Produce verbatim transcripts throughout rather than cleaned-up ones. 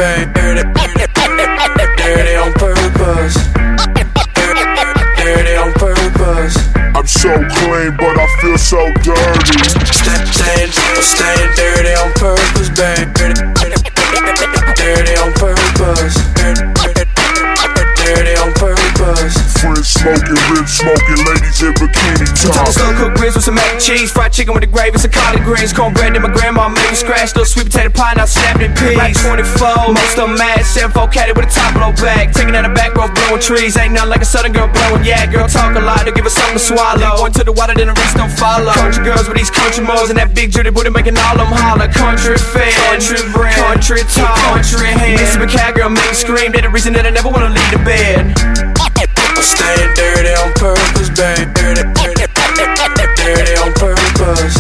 babe. Dirty, dirty, dirty on purpose. Dirty on purpose. I'm so clean, but I feel so dirty. Staying, staying dirty on purpose, babe. Dirty, dirty on purpose. Dirty on purpose. Friends smoking, rib smoking, ladies in bikini top. Slow cooked ribs with some mac and cheese, fried chicken with the gravy, some collard greens, cornbread that my grandma made me scratch, little sweet potato pie, now snapped in peas. Like twenty-four, most of them mad, seven four caddy with a top low back, taking out the back row, blowing trees. Ain't nothing like a southern girl blowing, yeah. Girl talk a lot to give us something to swallow. Going to the water, then the rest don't follow. Country girls with these country moles and that big dirty booty making all them holler. Country fan, country brand, country talk, country hand. Mississippi cowgirl make me scream. They the reason that I never wanna leave the bed. I'm staying dirty on purpose, babe. Dirty, dirty, dirty on purpose.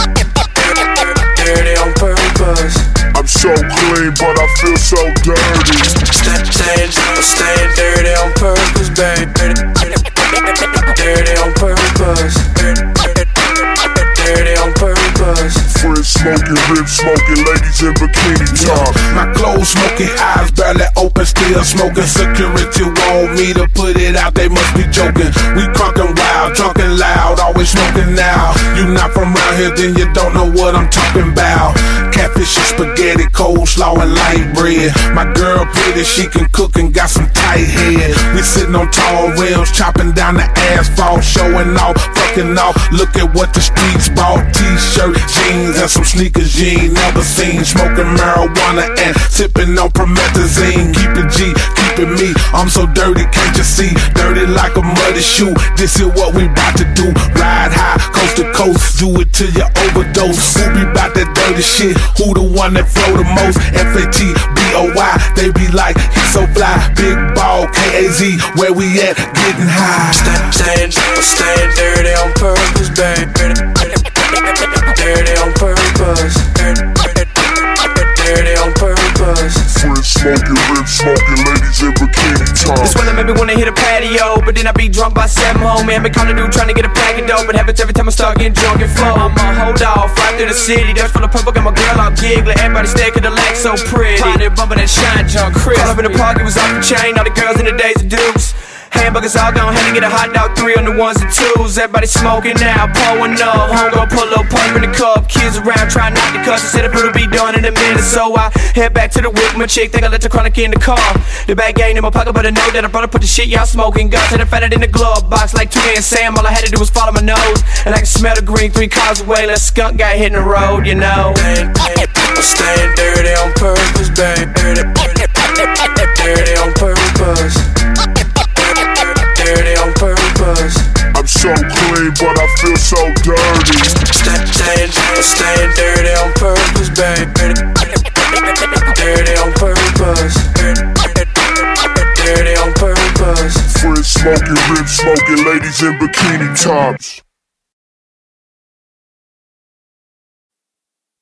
Dirty on purpose. I'm so clean, but I feel so dirty. Staying, staying dirty on purpose, babe. Dirty, dirty on purpose. Dirty on purpose. Friends smoking, rib smoking, ladies in bikini top. My clothes smoking, eyes barely open, still smoking. Security want me to put it out, they must be joking. We crunkin' wild, drunk and loud, always smoking now. You not from around here, then you don't know what I'm talking about. Catfish and spaghetti, coleslaw and light bread. My girl pretty, she can cook and got some tight head. We sitting on tall rims, chopping down the asphalt, showing off, fucking off. Look at what the streets bought: t-shirt, jeans, and some sneakers you ain't never seen. Smoking marijuana and sipping on promethazine. Keep it G, keep it me. I'm so dirty, can't you see? Dirty like a muddy shoe. This is what we bout to do. Ride high, coast to coast, do it till you overdose. Who be bout that dirty shit? Who the one that flow the most? F A T B O Y, they be like, he's so fly. Big ball, K A Z, where we at? Getting high. Staying, staying dirty on purpose, babe. Dirty on purpose. Dirty on purpose. Friends smoking, rib smoking, ladies in bikini top. This weather made me wanna hit a patio, but then I be drunk by seven home. Man, me call a dude trying to get a pack of dope, but happens every time I start getting drunk and flow. I'ma hold off right through the city, that's full of purple, got my girl all giggling. Everybody stay cause the legs so pretty. Party bumping that shine junk crisp. Call up in the park, it was off the chain, all the girls in the days of dukes. Hamburgers all gone, had to get a hot dog, three on the ones and twos. Everybody smoking now, pouring up. Homegirl pull up, pump in the cup. Kids around, trying not to cuss. I said it'll be done in a minute, so I head back to the whip. My chick think I let the chronic in the car. The bag ain't in my pocket, but I know that I brought to put the shit y'all smoking. Got to the fat it in the glove box like two and Sam. All I had to do was follow my nose, and I can smell the green three cars away. That skunk guy hitting the road, you know. I'm staying dirty on purpose, babe. Dirty, dirty on purpose. Dirty on purpose. I'm so clean, but I feel so dirty. Staying, staying dirty on purpose, babe. Dirty on purpose. Dirty on purpose. Friends smoking, rib smoking, ladies in bikini tops.